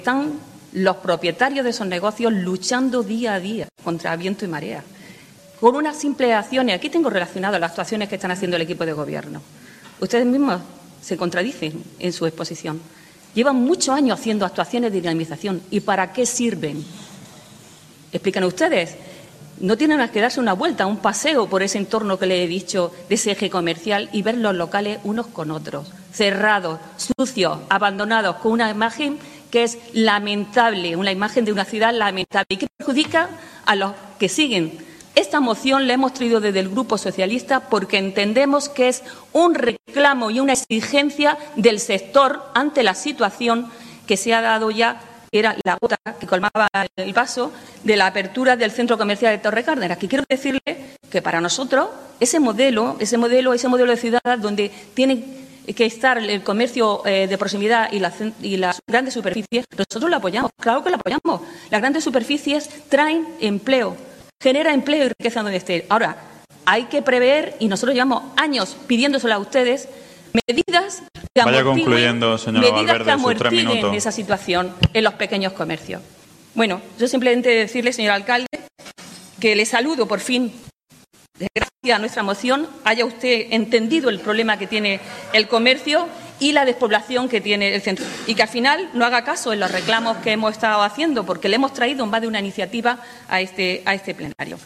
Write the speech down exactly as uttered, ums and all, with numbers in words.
están los propietarios de esos negocios luchando día a día contra viento y marea. Con unas simples acciones, aquí tengo relacionado las actuaciones que están haciendo el equipo de gobierno. Ustedes mismos se contradicen en su exposición. Llevan muchos años haciendo actuaciones de dinamización. ¿Y para qué sirven? Explican ustedes. No tienen más que darse una vuelta, un paseo por ese entorno que les he dicho, de ese eje comercial, y ver los locales unos con otros, cerrados, sucios, abandonados, con una imagen que es lamentable, una imagen de una ciudad lamentable y que perjudica a los que siguen. Esta moción la hemos traído desde el Grupo Socialista porque entendemos que es un reclamo y una exigencia del sector ante la situación que se ha dado ya, que era la gota que colmaba el vaso de la apertura del centro comercial de Torre Cárdenas. Que quiero decirle que para nosotros ese modelo, ese modelo, ese modelo de ciudad donde tiene que estar el comercio eh, de proximidad y, la, y las grandes superficies, nosotros lo apoyamos, claro que lo apoyamos. Las grandes superficies traen empleo, genera empleo y riqueza donde esté. Ahora, hay que prever, y nosotros llevamos años pidiéndoselo a ustedes, medidas que Vaya concluyendo, señora medidas Valverde, que sus tres amortiguen minutos. esa situación en los pequeños comercios. Bueno, yo simplemente decirle, señor alcalde, que le saludo por fin. Gracias a nuestra moción haya usted entendido el problema que tiene el comercio y la despoblación que tiene el centro. Y que al final no haga caso en los reclamos que hemos estado haciendo, porque le hemos traído más de una iniciativa a este, a este plenario.